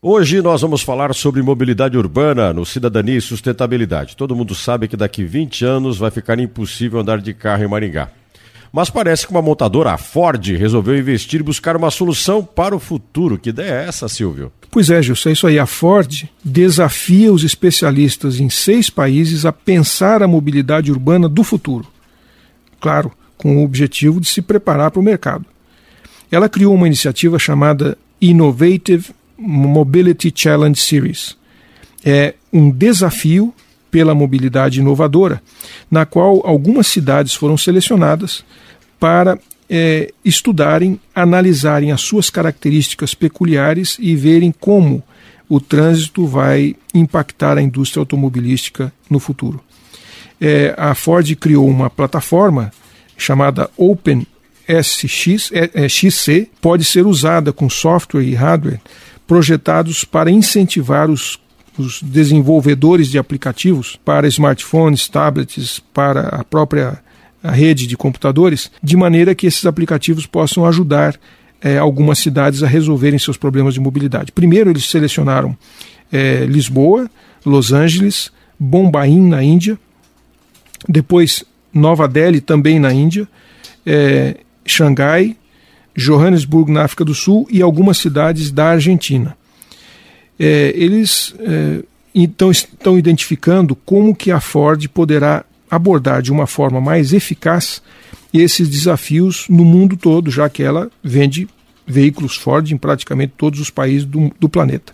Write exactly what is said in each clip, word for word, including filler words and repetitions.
Hoje nós vamos falar sobre mobilidade urbana no Cidadania e Sustentabilidade. Todo mundo sabe que daqui vinte anos vai ficar impossível andar de carro em Maringá. Mas parece que uma montadora, a Ford, resolveu investir e buscar uma solução para o futuro. Que ideia é essa, Silvio? Pois é, Gilson, é isso aí. A Ford desafia os especialistas em seis países a pensar a mobilidade urbana do futuro. Claro, com o objetivo de se preparar para o mercado. Ela criou uma iniciativa chamada Innovative Mobility Challenge Series. É um desafio pela mobilidade inovadora, na qual algumas cidades foram selecionadas para é, estudarem, analisarem as suas características peculiares e verem como o trânsito vai impactar a indústria automobilística no futuro. É, a Ford criou uma plataforma chamada Open S X, é, é, X C, pode ser usada com software e hardware projetados para incentivar os, os desenvolvedores de aplicativos para smartphones, tablets, para a própria a rede de computadores, de maneira que esses aplicativos possam ajudar é, algumas cidades a resolverem seus problemas de mobilidade. Primeiro eles selecionaram é, Lisboa, Los Angeles, Bombaim na Índia, depois Nova Delhi também na Índia, é, Xangai, Johannesburgo na África do Sul e algumas cidades da Argentina. É, eles é, então estão identificando como que a Ford poderá abordar de uma forma mais eficaz esses desafios no mundo todo, já que ela vende veículos Ford em praticamente todos os países do, do planeta.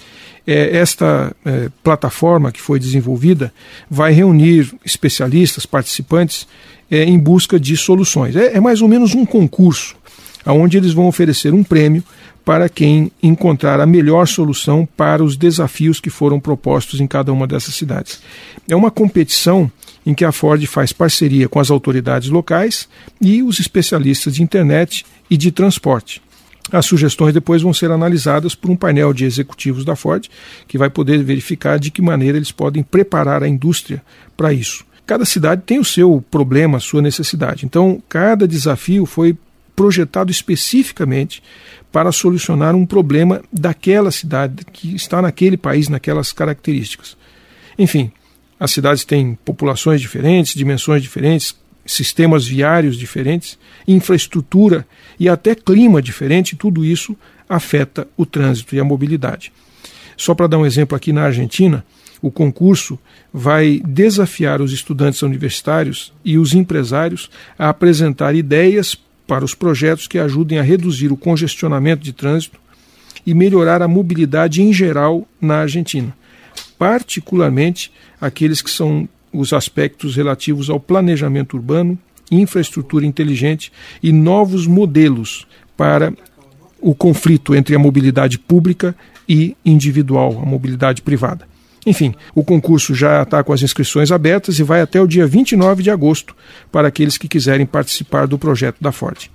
É, esta é, plataforma que foi desenvolvida vai reunir especialistas, participantes, é, em busca de soluções. É, é mais ou menos um concurso, onde eles vão oferecer um prêmio para quem encontrar a melhor solução para os desafios que foram propostos em cada uma dessas cidades. É uma competição em que a Ford faz parceria com as autoridades locais e os especialistas de internet e de transporte. As sugestões depois vão ser analisadas por um painel de executivos da Ford, que vai poder verificar de que maneira eles podem preparar a indústria para isso. Cada cidade tem o seu problema, a sua necessidade. Então, cada desafio foi projetado especificamente para solucionar um problema daquela cidade que está naquele país, naquelas características. Enfim, as cidades têm populações diferentes, dimensões diferentes, sistemas viários diferentes, infraestrutura e até clima diferente, tudo isso afeta o trânsito e a mobilidade. Só para dar um exemplo, aqui na Argentina, o concurso vai desafiar os estudantes universitários e os empresários a apresentar ideias para os projetos que ajudem a reduzir o congestionamento de trânsito e melhorar a mobilidade em geral na Argentina, particularmente aqueles que são os aspectos relativos ao planejamento urbano, infraestrutura inteligente e novos modelos para o conflito entre a mobilidade pública e individual, a mobilidade privada. Enfim, o concurso já está com as inscrições abertas e vai até o dia vinte e nove de agosto para aqueles que quiserem participar do projeto da Ford.